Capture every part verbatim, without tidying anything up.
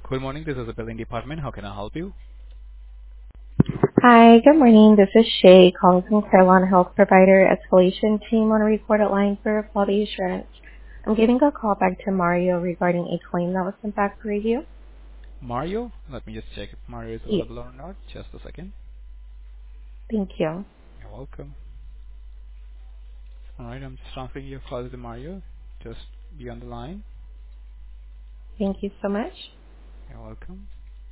Good morning. This is the billing department. How can I help you? Hi, good morning. This is Shay calling from Carolina Health Provider Escalation Team on a recorded line for quality assurance. I'm giving a call back to Mario regarding a claim that was sent back for review. Mario? Let me just check if Mario is Yeah, available or not. Just a second. thank you. You're welcome. All right, I'm just transferring your call to Mario. Just be on the line. Thank you so much. You're welcome.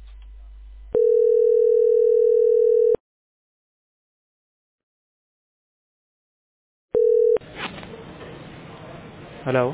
Hello.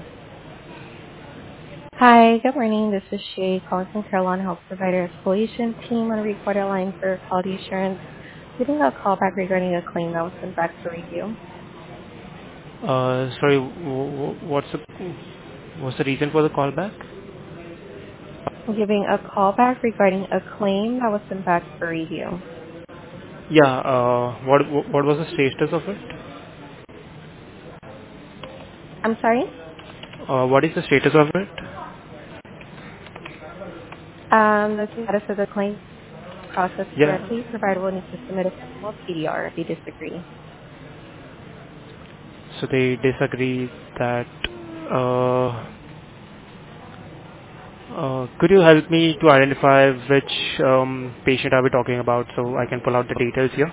Hi, good morning. This is Shay calling from Carolina Health Provider Escalation Team on a recorded line for quality assurance. Giving a call back regarding a claim that was sent back for review. Uh, sorry. W- w- what's the what's the reason for the call back? I'm giving a call back regarding a claim that was sent back for review. Yeah. Uh, what what was the status of it? I'm sorry? Uh, what is the status of it? Um, the status of the claim processed Yeah. correctly, provider will need to submit a formal P D R if they disagree. So they disagree that. Uh, Uh, Could you help me to identify which um, patient are we talking about so I can pull out the details here?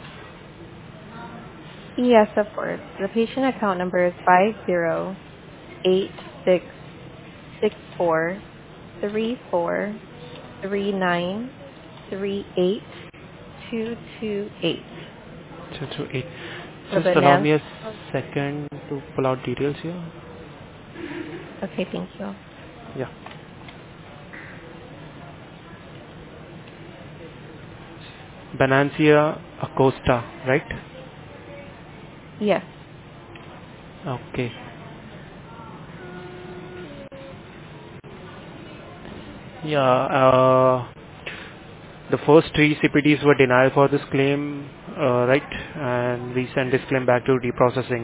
Yes, of course. The patient account number is five zero eight six six four three four three nine three eight two two eight. two two eight. So Just the allow Nance. me a second to pull out details here. Okay, thank you. Yeah. Banancia Acosta, right? Yes. Okay. Yeah, uh, the first three C P Ts were denied for this claim, uh, right? And we sent this claim back to reprocessing.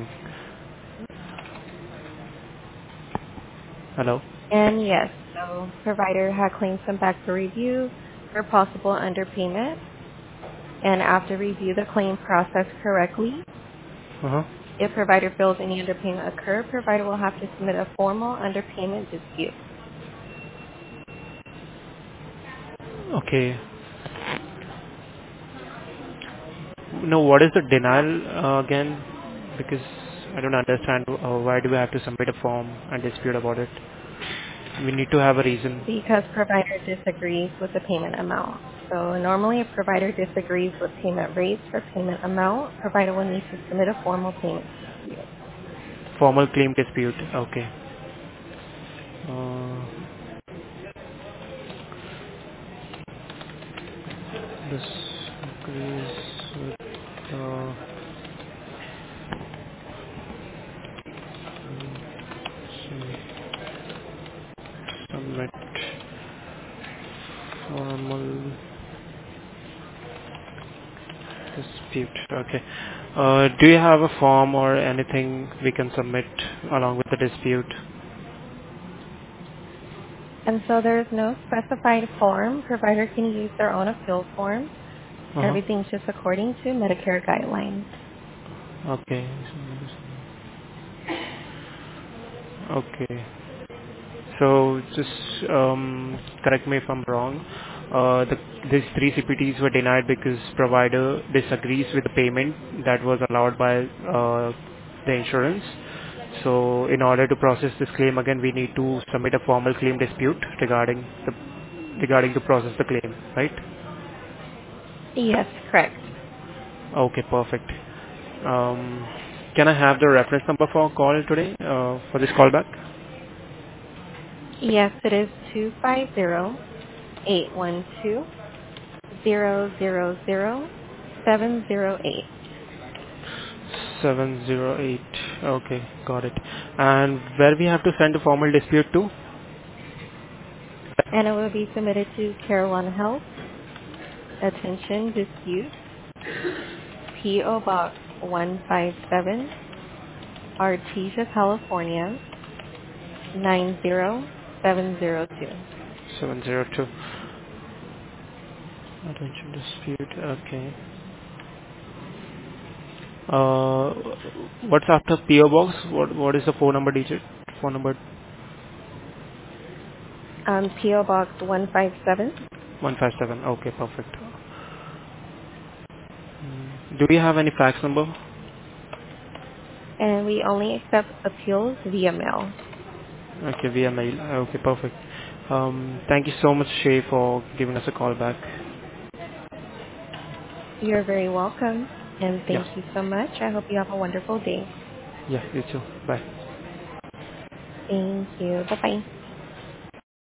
Hello? And yes, so provider had claims sent back for review for possible underpayment. And after review, the claim processed correctly. Uh-huh. If provider feels any underpayment occur, provider will have to submit a formal underpayment dispute. Okay. No, what is the denial uh, again? Because I don't understand uh, why do we have to submit a form and dispute about it? We need to have a reason. Because provider disagrees with the payment amount. So normally if provider disagrees with payment rates or payment amount, provider will need to submit a formal payment dispute. Formal claim dispute. Okay. Uh, this agrees with uh, submit formal dispute. Okay. Uh, do you have a form or anything we can submit along with the dispute? And so there is no specified form. Provider can use their own appeal form. Uh-huh. Everything's just according to Medicare guidelines. Okay. Okay. So just um, correct me if I'm wrong. Uh, the, these three C P Ts were denied because provider disagrees with the payment that was allowed by uh, the insurance. So in order to process this claim again, we need to submit a formal claim dispute regarding the regarding to process the claim, right? Yes, correct. Okay, perfect. Um, can I have the reference number for call today uh, for this callback? Yes, it is two five zero eight one two zero zero zero seven zero eight. seven zero eight. Okay, got it. And where we have to send a formal dispute to? And it will be submitted to Carolina Health. Attention dispute. P O Box one five seven, Artesia, California nine zero seven zero two. seven zero two. Attention dispute. Okay. Uh, what's after P O box? What what is the phone number digit? Phone number Um, P O Box one five seven. one five seven. Okay, perfect. Mm, Do we have any fax number? And we only accept appeals via mail. Okay, via mail. Okay, perfect. Um, thank you so much, Shay, for giving us a call back. You're very welcome. And Yeah, thank you so much. I hope you have a wonderful day. yeah, you too. Bye. Thank you. Bye-bye.